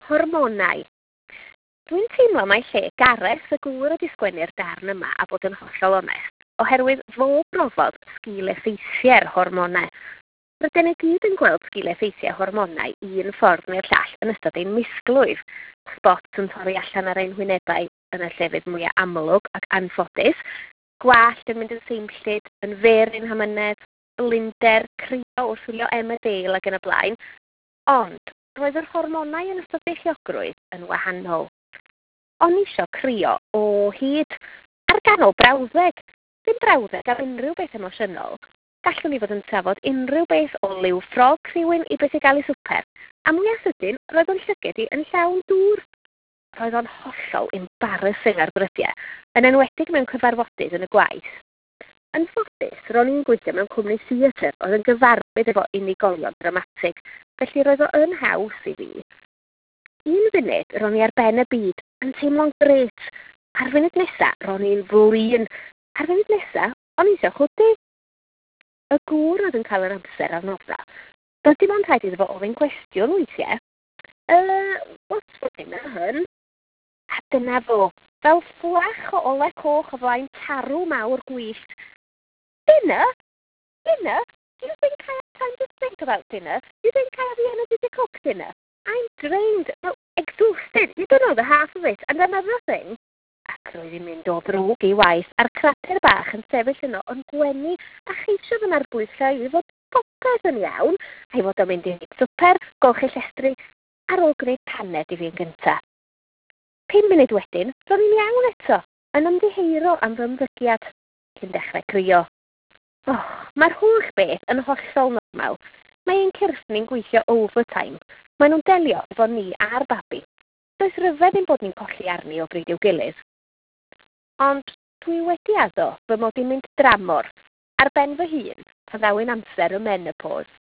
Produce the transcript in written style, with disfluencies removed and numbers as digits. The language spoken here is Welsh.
Hormonau. Dwi'n teimlo mai lle Gareth y gŵr ydi sgwennu'r darn yma a bod yn hollol onest, oherwydd fo brofodd sgil-effeithiau'r hormonau. Rydyn ni gyd yn gweld sgil-effeithiau hormonau un ffordd neu'r llall yn ystod ein misglwyf. Spots yn torri allan ar ein hwynebau yn y llefydd mwyaf amlwg ac anffodus, gwallt yn mynd yn seimllyd, yn fer ein hamynedd, blinder, crio wrth wylio Emmerdale ac yn y blaen, ond roedd yr hormonau yn ystod beichiogrwydd yn wahanol. O'n isio crio o hyd ar ganol brawddeg. Dim brawddeg am unrhyw beth emosiynol. Gallwn ni fod yn trafod unrhyw beth o liw ffrog rhywun i beth i gael ei swper. A mwyaf sydyn, roedd o'n llyged i yn llawn dŵr. Roedd o'n hollol embarrassing ar brydiau, yn enwedig mewn cyfarfodydd yn y gwaith. Yn ffodus, ro'n i'n gweithio mewn cwmni theatr oedd yn gyfarwydd efo unigolion dramatig, felly roedd o yn haws i fi. Un funud, ro'n i ar ben y byd, yn teimlo'n gret. Ar funud nesa, ro'n i'n flin. Ar funud nesa, o'n i eisiau chwdu. Y gŵr oedd yn cael yr amser ar nofra. Doedd dim ond rhaid iddo fo ofyn cwestiwn weithiau. What's for dinner, hun? A dyna fo, fel fflach o ole coch o flaen tarw mawr gwyllt. Dinner? Dinner? Do you think I have time to think about dinner? Do you think I have the energy to cook dinner? I'm drained, no, exhausted. You don't know the half of it. And another thing, ac roedd hi'n mynd o ddrwg i waith a'r cradur bach yn sefyll yno yn gwenu a cheisio fy narbwyllo i fod popeth yn iawn, a'i fod o'n mynd i wneud swper, golchi llestri, ar ôl gwneud paned i fi yn gyntaf. 5 munud wedyn, ro'n i'n iawn eto, yn ymddiheuro am fy ymddygiad cyn dechrau crio. Mae'r holl beth yn hollol normal. Mae ein cyrff ni'n gweithio overtime. Mae nhw'n delio efo ni a'r babi. Does ryfedd ein bod ni'n colli arni o bryd i'w gilydd. Ond dwi wedi addo fy mod i'n mynd dramor ar ben fy hun pan ddawyn amser y menopause.